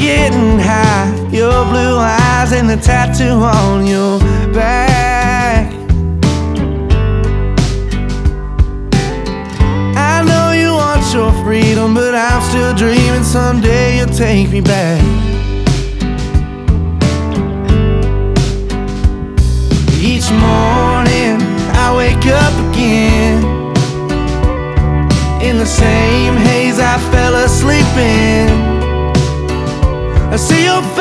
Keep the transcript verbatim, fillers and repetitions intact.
getting high, your blue eyes and the tattoo on your back. I know you want your freedom, but I'm still dreaming someday you'll take me back. Each morning I wake up again in the same haze I fell asleep in. I see your